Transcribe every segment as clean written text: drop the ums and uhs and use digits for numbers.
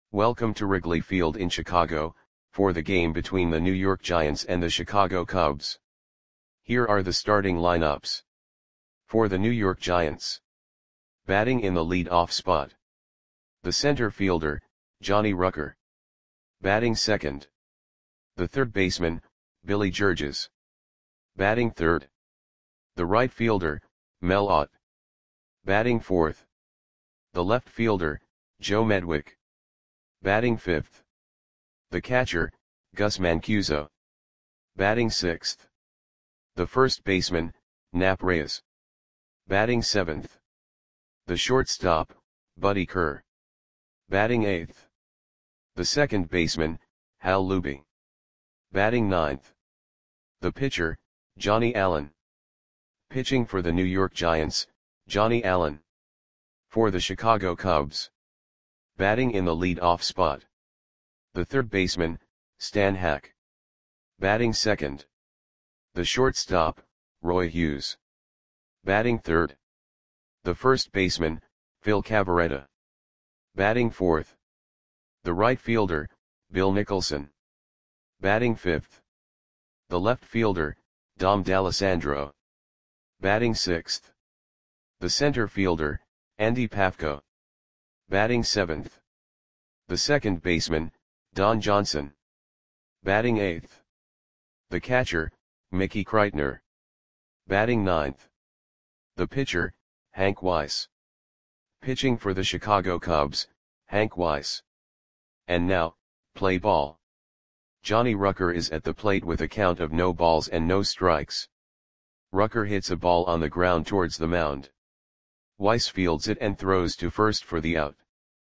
Welcome to Wrigley Field in Chicago, for the game between the New York Giants and the Chicago Cubs. Here are the starting lineups. For the New York Giants. Batting in the lead-off spot. The center fielder, Johnny Rucker. Batting second. The third baseman, Billy Georges. Batting third. The right fielder, Mel Ott. Batting fourth. The left fielder, Joe Medwick. Batting fifth. The catcher, Gus Mancuso. Batting sixth. The first baseman, Nap Reyes. Batting seventh. The shortstop, Buddy Kerr. Batting eighth. The second baseman, Hal Luby. Batting ninth. The pitcher, Johnny Allen. Pitching for the New York Giants, Johnny Allen. For the Chicago Cubs. Batting in the lead-off spot. The third baseman, Stan Hack. Batting second. The shortstop, Roy Hughes. Batting third. The first baseman, Phil Cavarretta. Batting fourth. The right fielder, Bill Nicholson. Batting fifth. The left fielder, Dom D'Alessandro. Batting sixth. The center fielder, Andy Pafko. Batting seventh. The second baseman, Don Johnson. Batting eighth. The catcher, Mickey Kreitner. Batting ninth. The pitcher, Hank Weiss. Pitching for the Chicago Cubs, Hank Weiss. And now, play ball. Johnny Rucker is at the plate with a count of no balls and no strikes. Rucker hits a ball on the ground towards the mound. Weiss fields it and throws to first for the out.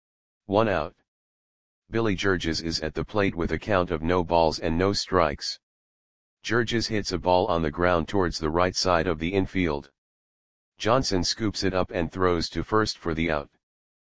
1 out. Billy Georges is at the plate with a count of no balls and no strikes. Georges hits a ball on the ground towards the right side of the infield. Johnson scoops it up and throws to first for the out.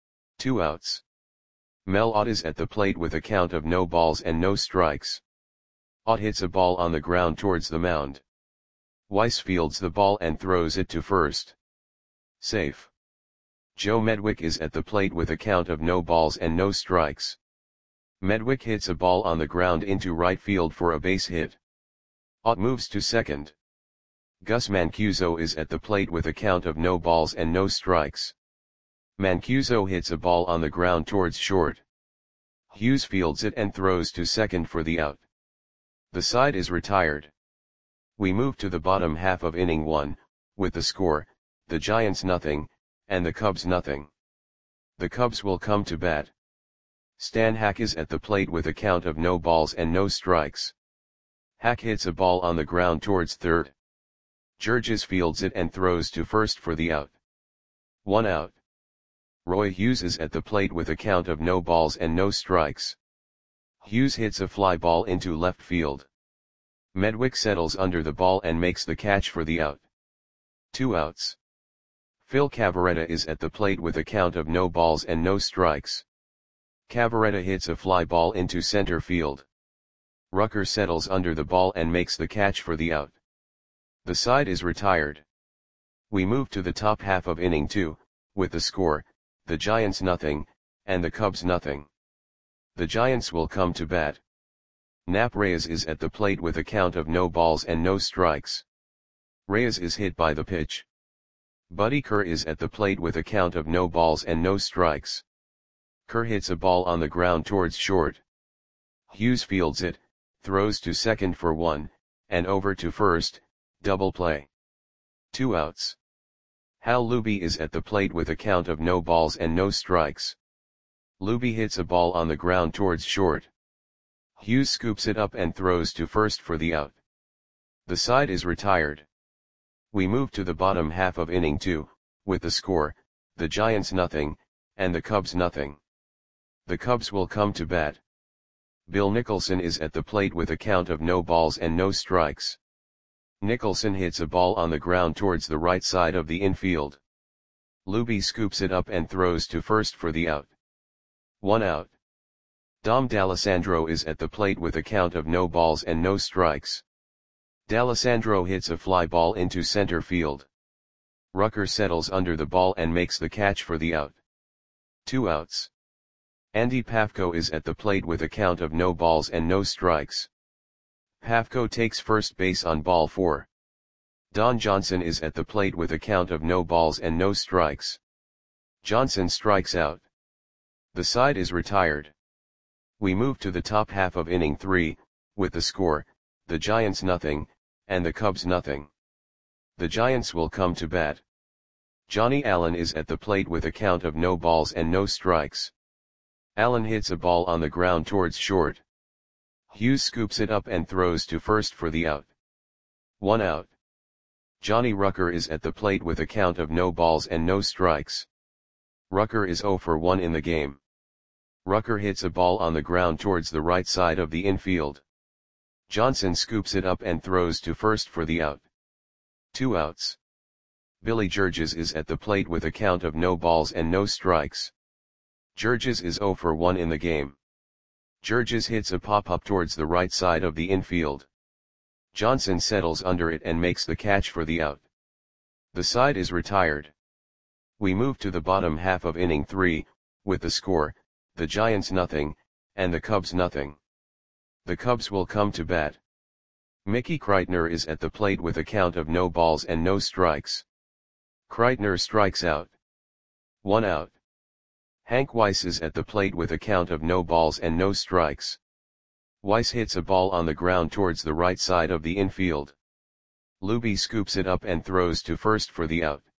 2 outs. Mel Ott is at the plate with a count of no balls and no strikes. Ott hits a ball on the ground towards the mound. Weiss fields the ball and throws it to first. Safe. Joe Medwick is at the plate with a count of no balls and no strikes. Medwick hits a ball on the ground into right field for a base hit. Ott moves to second. Gus Mancuso is at the plate with a count of no balls and no strikes. Mancuso hits a ball on the ground towards short. Hughes fields it and throws to second for the out. The side is retired. We move to the bottom half of inning 1, with the score, the Giants nothing, and the Cubs nothing. The Cubs will come to bat. Stan Hack is at the plate with a count of no balls and no strikes. Hack hits a ball on the ground towards third. Georges fields it and throws to first for the out. 1 out. Roy Hughes is at the plate with a count of no balls and no strikes. Hughes hits a fly ball into left field. Medwick settles under the ball and makes the catch for the out. 2 outs. Phil Cavarretta is at the plate with a count of no balls and no strikes. Cavarretta hits a fly ball into center field. Rucker settles under the ball and makes the catch for the out. The side is retired. We move to the top half of inning 2, with the score, the Giants nothing, and the Cubs nothing. The Giants will come to bat. Nap Reyes is at the plate with a count of no balls and no strikes. Reyes is hit by the pitch. Buddy Kerr is at the plate with a count of no balls and no strikes. Kerr hits a ball on the ground towards short. Hughes fields it, throws to second for 1, and over to first, double play. 2 outs. Hal Luby is at the plate with a count of no balls and no strikes. Luby hits a ball on the ground towards short. Hughes scoops it up and throws to first for the out. The side is retired. We move to the bottom half of inning 2, with the score, the Giants nothing, and the Cubs nothing. The Cubs will come to bat. Bill Nicholson is at the plate with a count of no balls and no strikes. Nicholson hits a ball on the ground towards the right side of the infield. Luby scoops it up and throws to first for the out. 1 out. Dom D'Alessandro is at the plate with a count of no balls and no strikes. D'Alessandro hits a fly ball into center field. Rucker settles under the ball and makes the catch for the out. 2 outs. Andy Pafko is at the plate with a count of no balls and no strikes. Pafko takes first base on ball 4. Don Johnson is at the plate with a count of no balls and no strikes. Johnson strikes out. The side is retired. We move to the top half of inning 3, with the score, the Giants nothing, and the Cubs nothing. The Giants will come to bat. Johnny Allen is at the plate with a count of no balls and no strikes. Allen hits a ball on the ground towards short. Hughes scoops it up and throws to first for the out. 1 out. Johnny Rucker is at the plate with a count of no balls and no strikes. Rucker is 0 for 1 in the game. Rucker hits a ball on the ground towards the right side of the infield. Johnson scoops it up and throws to first for the out. 2 outs. Billy Georges is at the plate with a count of no balls and no strikes. Georges is 0 for 1 in the game. Georges hits a pop-up towards the right side of the infield. Johnson settles under it and makes the catch for the out. The side is retired. We move to the bottom half of inning 3, with the score, the Giants nothing, and the Cubs nothing. The Cubs will come to bat. Mickey Kreitner is at the plate with a count of no balls and no strikes. Kreitner strikes out. 1 out. Hank Weiss is at the plate with a count of no balls and no strikes. Weiss hits a ball on the ground towards the right side of the infield. Luby scoops it up and throws to first for the out.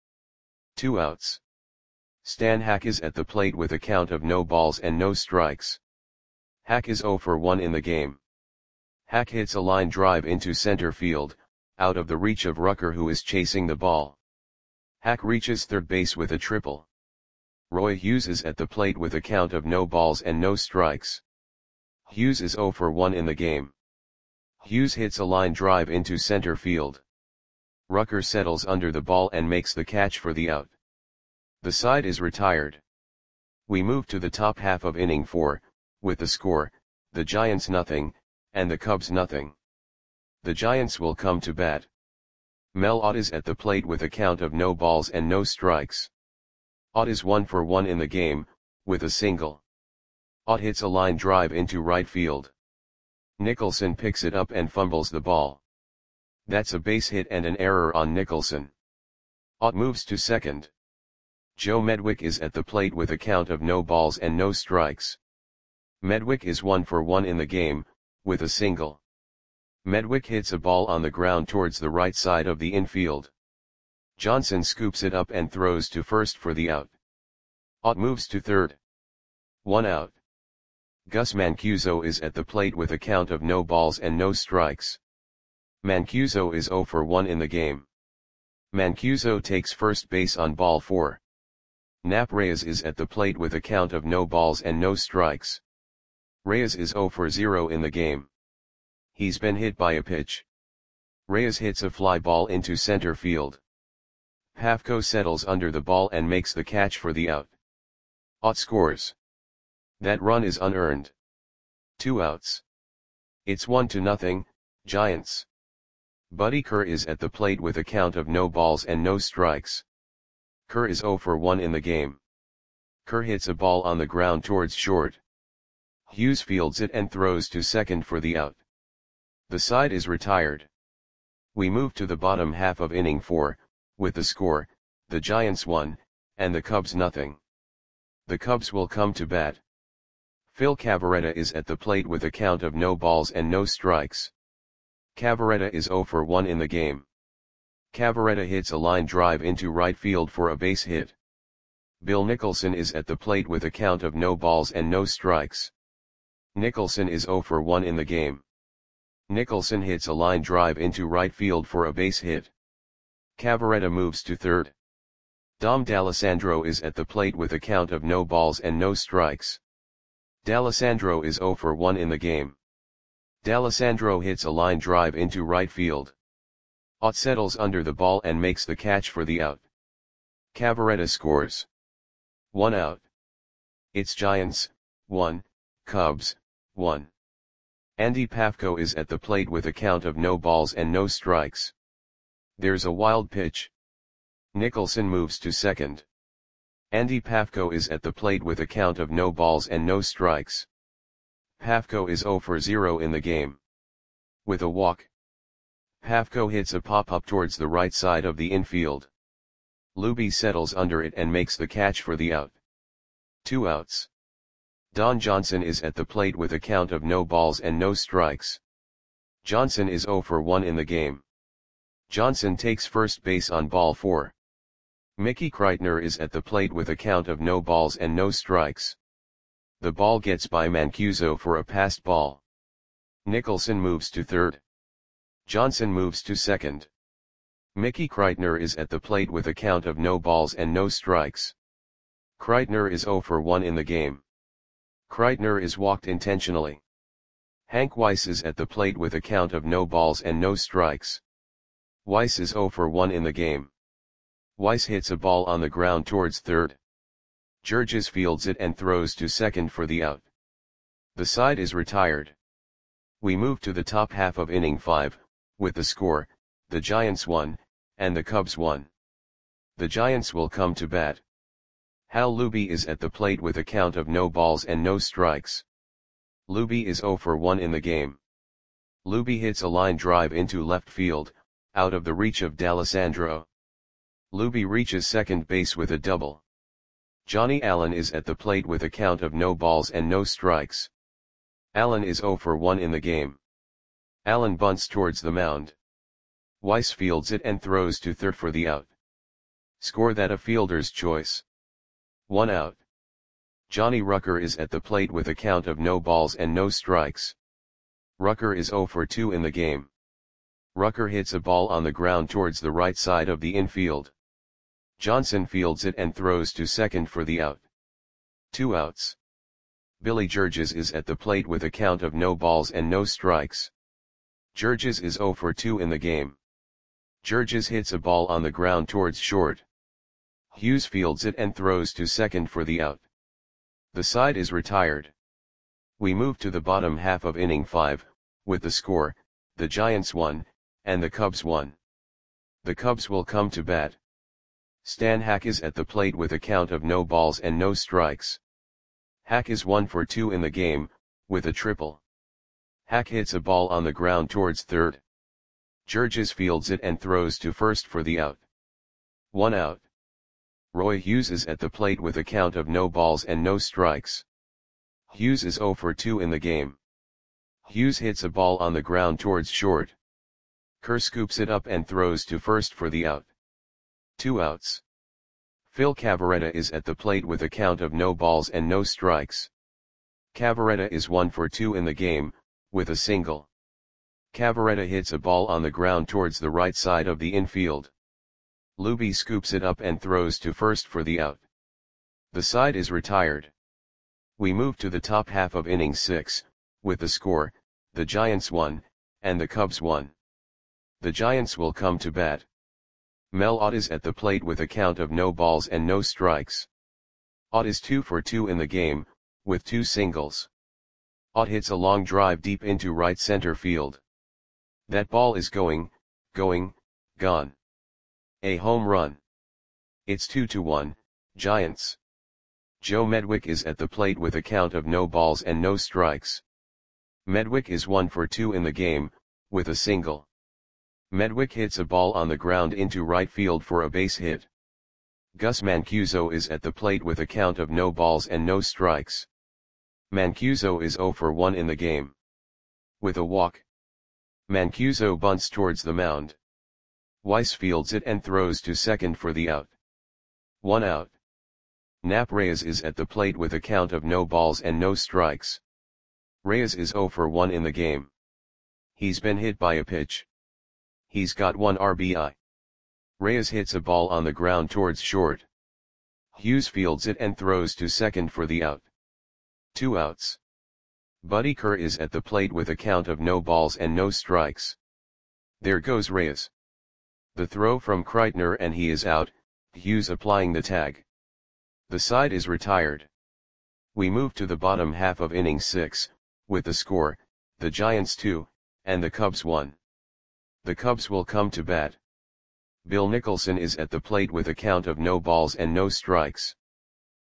2 outs. Stan Hack is at the plate with a count of no balls and no strikes. Hack is 0 for 1 in the game. Hack hits a line drive into center field, out of the reach of Rucker, who is chasing the ball. Hack reaches third base with a triple. Roy Hughes is at the plate with a count of no balls and no strikes. Hughes is 0 for 1 in the game. Hughes hits a line drive into center field. Rucker settles under the ball and makes the catch for the out. The side is retired. We move to the top half of inning 4, with the score, the Giants nothing, and the Cubs nothing. The Giants will come to bat. Mel Ott is at the plate with a count of no balls and no strikes. Ott is 1 for 1 in the game, with a single. Ott hits a line drive into right field. Nicholson picks it up and fumbles the ball. That's a base hit and an error on Nicholson. Ott moves to second. Joe Medwick is at the plate with a count of no balls and no strikes. Medwick is 1 for 1 in the game, with a single. Medwick hits a ball on the ground towards the right side of the infield. Johnson scoops it up and throws to first for the out. Ott moves to third. 1 out. Gus Mancuso is at the plate with a count of no balls and no strikes. Mancuso is 0 for 1 in the game. Mancuso takes first base on ball 4. Nap Reyes is at the plate with a count of no balls and no strikes. Reyes is 0 for 0 in the game. He's been hit by a pitch. Reyes hits a fly ball into center field. Pafko settles under the ball and makes the catch for the out. Ott scores. That run is unearned. 2 outs. It's 1-0, Giants. Buddy Kerr is at the plate with a count of no balls and no strikes. Kerr is 0 for 1 in the game. Kerr hits a ball on the ground towards short. Hughes fields it and throws to second for the out. The side is retired. We move to the bottom half of inning 4, with the score, the Giants 1, and the Cubs nothing. The Cubs will come to bat. Phil Cavarretta is at the plate with a count of no balls and no strikes. Cavarretta is 0 for 1 in the game. Cavarretta hits a line drive into right field for a base hit. Bill Nicholson is at the plate with a count of no balls and no strikes. Nicholson is 0 for 1 in the game. Nicholson hits a line drive into right field for a base hit. Cavarretta moves to third. Dom D'Alessandro is at the plate with a count of no balls and no strikes. D'Alessandro is 0 for 1 in the game. D'Alessandro hits a line drive into right field. Ott settles under the ball and makes the catch for the out. Cavarretta scores. 1 out. It's Giants, 1, Cubs, 1. Andy Pafko is at the plate with a count of no balls and no strikes. There's a wild pitch. Nicholson moves to second. Andy Pafko is at the plate with a count of no balls and no strikes. Pafko is 0 for 0 in the game. With a walk, Pafko hits a pop-up towards the right side of the infield. Luby settles under it and makes the catch for the out. 2 outs. Don Johnson is at the plate with a count of no balls and no strikes. Johnson is 0 for 1 in the game. Johnson takes first base on ball 4. Mickey Kreitner is at the plate with a count of no balls and no strikes. The ball gets by Mancuso for a passed ball. Nicholson moves to third. Johnson moves to second. Mickey Kreitner is at the plate with a count of no balls and no strikes. Kreitner is 0 for 1 in the game. Kreitner is walked intentionally. Hank Weiss is at the plate with a count of no balls and no strikes. Weiss is 0 for 1 in the game. Weiss hits a ball on the ground towards third. Georges fields it and throws to second for the out. The side is retired. We move to the top half of inning 5, with the score, the Giants 1, and the Cubs 1. The Giants will come to bat. Hal Luby is at the plate with a count of no balls and no strikes. Luby is 0 for 1 in the game. Luby hits a line drive into left field, out of the reach of D'Alessandro. Luby reaches second base with a double. Johnny Allen is at the plate with a count of no balls and no strikes. Allen is 0 for 1 in the game. Allen bunts towards the mound. Weiss fields it and throws to third for the out. Score that a fielder's choice. 1 out. Johnny Rucker is at the plate with a count of no balls and no strikes. Rucker is 0 for 2 in the game. Rucker hits a ball on the ground towards the right side of the infield. Johnson fields it and throws to second for the out. 2 outs. Billy Georges is at the plate with a count of no balls and no strikes. Georges is 0 for 2 in the game. Georges hits a ball on the ground towards short. Hughes fields it and throws to second for the out. The side is retired. We move to the bottom half of inning 5, with the score, the Giants 1, and the Cubs 1. The Cubs will come to bat. Stan Hack is at the plate with a count of no balls and no strikes. Hack is 1 for 2 in the game, with a triple. Hack hits a ball on the ground towards third. Georges fields it and throws to first for the out. 1 out. Roy Hughes is at the plate with a count of no balls and no strikes. Hughes is 0 for 2 in the game. Hughes hits a ball on the ground towards short. Kerr scoops it up and throws to first for the out. 2 outs. Phil Cavarretta is at the plate with a count of no balls and no strikes. Cavarretta is 1 for 2 in the game, with a single. Cavarretta hits a ball on the ground towards the right side of the infield. Luby scoops it up and throws to first for the out. The side is retired. We move to the top half of inning 6, with the score, the Giants 1, and the Cubs 1. The Giants will come to bat. Mel Ott is at the plate with a count of no balls and no strikes. Ott is 2 for 2 in the game, with 2 singles. Ott hits a long drive deep into right center field. That ball is going, gone. A home run. It's 2-1, Giants. Joe Medwick is at the plate with a count of no balls and no strikes. Medwick is 1 for 2 in the game, with a single. Medwick hits a ball on the ground into right field for a base hit. Gus Mancuso is at the plate with a count of no balls and no strikes. Mancuso is 0 for 1 in the game. With a walk, Mancuso bunts towards the mound. Weiss fields it and throws to second for the out. 1 out. Nap Reyes is at the plate with a count of no balls and no strikes. Reyes is 0 for 1 in the game. He's been hit by a pitch. He's got 1 RBI. Reyes hits a ball on the ground towards short. Hughes fields it and throws to second for the out. 2 outs. Buddy Kerr is at the plate with a count of no balls and no strikes. There goes Reyes. The throw from Kreitner and he is out, Hughes applying the tag. The side is retired. We move to the bottom half of inning 6, with the score, the Giants 2, and the Cubs 1. The Cubs will come to bat. Bill Nicholson is at the plate with a count of no balls and no strikes.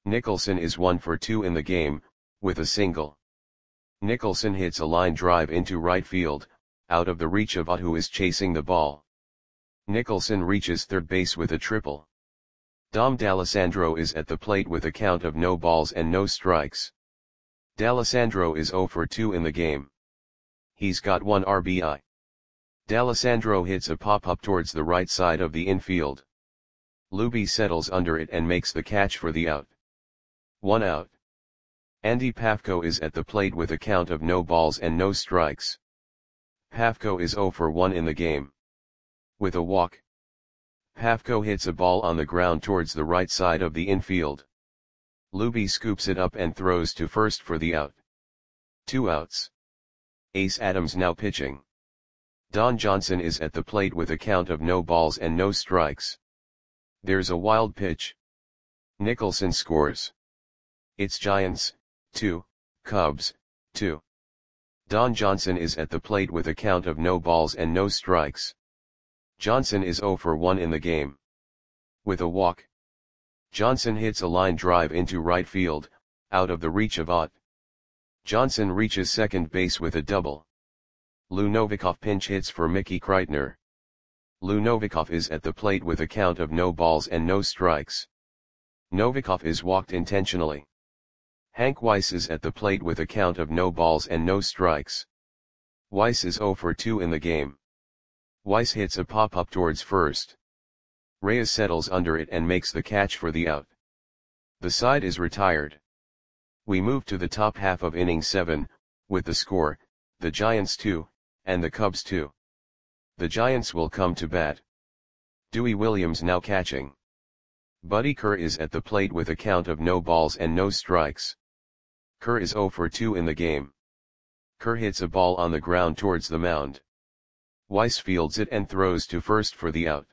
Nicholson is 1 for 2 in the game, with a single. Nicholson hits a line drive into right field, out of the reach of Ott, who is chasing the ball. Nicholson reaches third base with a triple. Dom D'Alessandro is at the plate with a count of no balls and no strikes. D'Alessandro is 0 for 2 in the game. He's got 1 RBI. D'Alessandro hits a pop-up towards the right side of the infield. Luby settles under it and makes the catch for the out. 1 out. Andy Pafko is at the plate with a count of no balls and no strikes. Pafko is 0 for 1 in the game. With a walk, Pafko hits a ball on the ground towards the right side of the infield. Luby scoops it up and throws to first for the out. 2 outs. Ace Adams now pitching. Don Johnson is at the plate with a count of no balls and no strikes. There's a wild pitch. Nicholson scores. It's Giants, 2, Cubs, 2. Don Johnson is at the plate with a count of no balls and no strikes. Johnson is 0 for 1 in the game. With a walk, Johnson hits a line drive into right field, out of the reach of Ott. Johnson reaches second base with a double. Lou Novikov pinch hits for Mickey Kreitner. Lou Novikov is at the plate with a count of no balls and no strikes. Novikov is walked intentionally. Hank Weiss is at the plate with a count of no balls and no strikes. Weiss is 0 for 2 in the game. Weiss hits a pop-up towards first. Reyes settles under it and makes the catch for the out. The side is retired. We move to the top half of inning 7, with the score, the Giants 2, and the Cubs 2. The Giants will come to bat. Dewey Williams now catching. Buddy Kerr is at the plate with a count of no balls and no strikes. Kerr is 0 for 2 in the game. Kerr hits a ball on the ground towards the mound. Weiss fields it and throws to first for the out.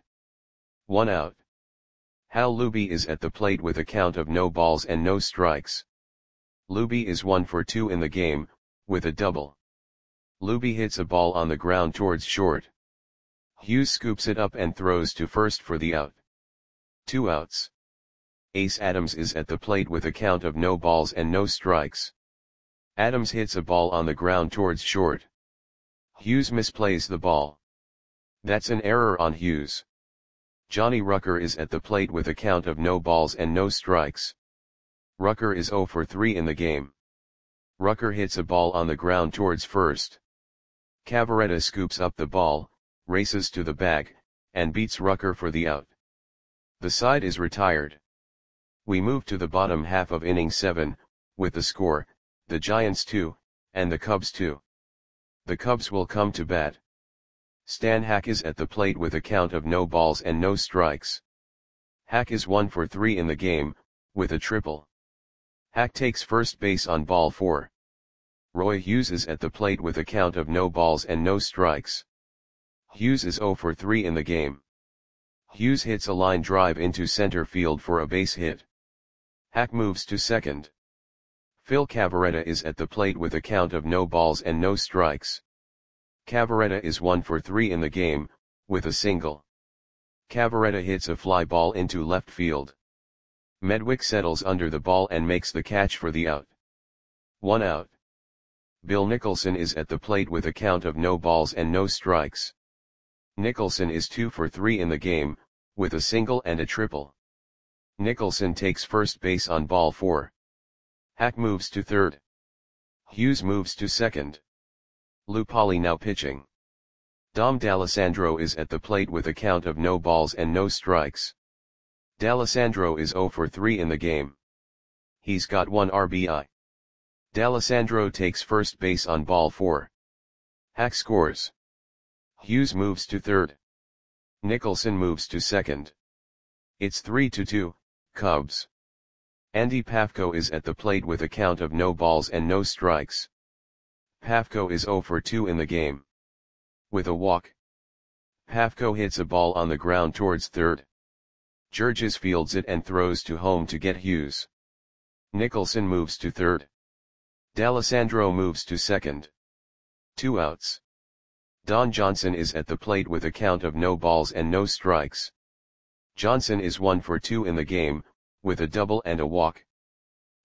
1 out. Hal Luby is at the plate with a count of no balls and no strikes. Luby is 1 for 2 in the game, with a double. Luby hits a ball on the ground towards short. Hughes scoops it up and throws to first for the out. 2 outs. Ace Adams is at the plate with a count of no balls and no strikes. Adams hits a ball on the ground towards short. Hughes misplays the ball. That's an error on Hughes. Johnny Rucker is at the plate with a count of no balls and no strikes. Rucker is 0 for 3 in the game. Rucker hits a ball on the ground towards first. Cavaretta scoops up the ball, races to the bag, and beats Rucker for the out. The side is retired. We move to the bottom half of inning 7, with the score, the Giants 2, and the Cubs 2. The Cubs will come to bat. Stan Hack is at the plate with a count of no balls and no strikes. Hack is 1 for 3 in the game, with a triple. Hack takes first base on ball 4. Roy Hughes is at the plate with a count of no balls and no strikes. Hughes is 0 for 3 in the game. Hughes hits a line drive into center field for a base hit. Hack moves to second. Phil Cavaretta is at the plate with a count of no balls and no strikes. Cavaretta is 1 for 3 in the game, with a single. Cavaretta hits a fly ball into left field. Medwick settles under the ball and makes the catch for the out. 1 out. Bill Nicholson is at the plate with a count of no balls and no strikes. Nicholson is 2 for 3 in the game, with a single and a triple. Nicholson takes first base on ball 4. Hack moves to third. Hughes moves to second. Lou Polly now pitching. Dom D'Alessandro is at the plate with a count of no balls and no strikes. D'Alessandro is 0 for 3 in the game. He's got 1 RBI. D'Alessandro takes first base on ball 4. Hack scores. Hughes moves to third. Nicholson moves to second. It's 3-2, Cubs. Andy Pafko is at the plate with a count of no balls and no strikes. Pafko is 0 for 2 in the game. With a walk, Pafko hits a ball on the ground towards third. Georges fields it and throws to home to get Hughes. Nicholson moves to third. D'Alessandro moves to second. 2 outs. Don Johnson is at the plate with a count of no balls and no strikes. Johnson is 1 for 2 in the game, with a double and a walk.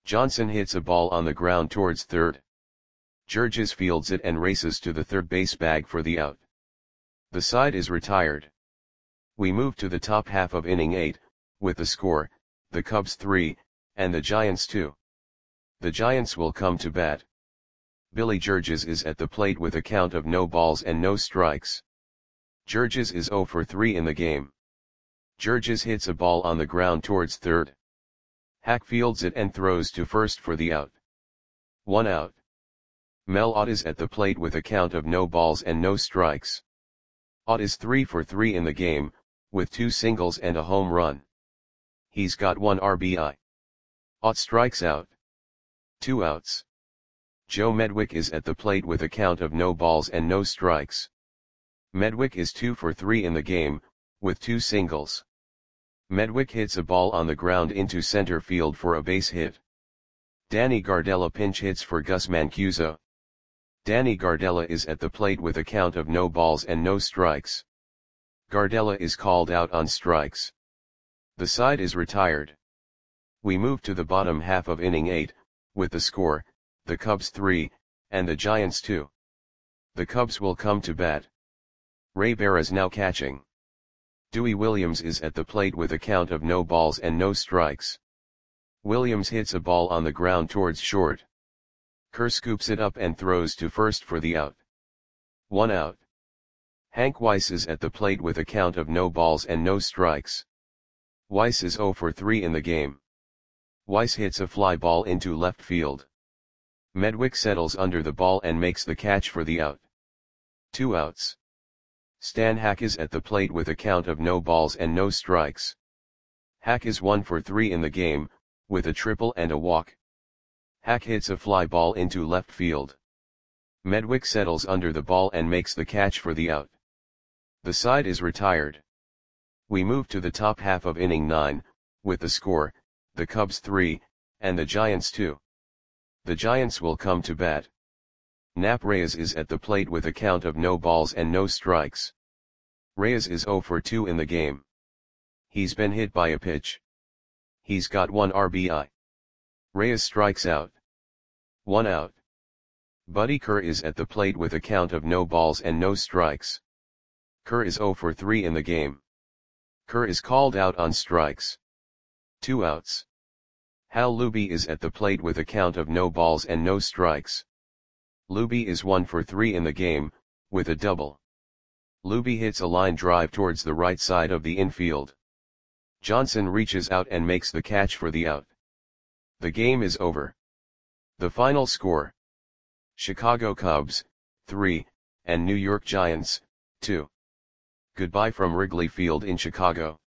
Johnson hits a ball on the ground towards third. Georges fields it and races to the third base bag for the out. The side is retired. We move to the top half of inning 8, with the score, the Cubs 3, and the Giants 2. The Giants will come to bat. Billy Georges is at the plate with a count of no balls and no strikes. Georges is 0 for 3 in the game. Georges hits a ball on the ground towards third. Hack fields it and throws to first for the out. 1 out. Mel Ott is at the plate with a count of no balls and no strikes. Ott is 3 for 3 in the game, with 2 singles and a home run. He's got 1 RBI. Ott strikes out. 2 outs. Joe Medwick is at the plate with a count of no balls and no strikes. Medwick is 2 for 3 in the game, with 2 singles. Medwick hits a ball on the ground into center field for a base hit. Danny Gardella pinch hits for Gus Mancuso. Danny Gardella is at the plate with a count of no balls and no strikes. Gardella is called out on strikes. The side is retired. We move to the bottom half of inning 8, with the score, the Cubs 3, and the Giants 2. The Cubs will come to bat. Ray Berra now catching. Dewey Williams is at the plate with a count of no balls and no strikes. Williams hits a ball on the ground towards short. Kerr scoops it up and throws to first for the out. 1 out. Hank Weiss is at the plate with a count of no balls and no strikes. Weiss is 0 for 3 in the game. Weiss hits a fly ball into left field. Medwick settles under the ball and makes the catch for the out. 2 outs. Stan Hack is at the plate with a count of no balls and no strikes. Hack is 1 for 3 in the game, with a triple and a walk. Hack hits a fly ball into left field. Medwick settles under the ball and makes the catch for the out. The side is retired. We move to the top half of inning 9, with the score, the Cubs 3, and the Giants 2. The Giants will come to bat. Nap Reyes is at the plate with a count of no balls and no strikes. Reyes is 0 for 2 in the game. He's been hit by a pitch. He's got 1 RBI. Reyes strikes out. 1 out. Buddy Kerr is at the plate with a count of no balls and no strikes. Kerr is 0 for 3 in the game. Kerr is called out on strikes. 2 outs. Hal Luby is at the plate with a count of no balls and no strikes. Luby is 1 for 3 in the game, with a double. Luby hits a line drive towards the right side of the infield. Johnson reaches out and makes the catch for the out. The game is over. The final score: Chicago Cubs, 3, and New York Giants, 2. Goodbye from Wrigley Field in Chicago.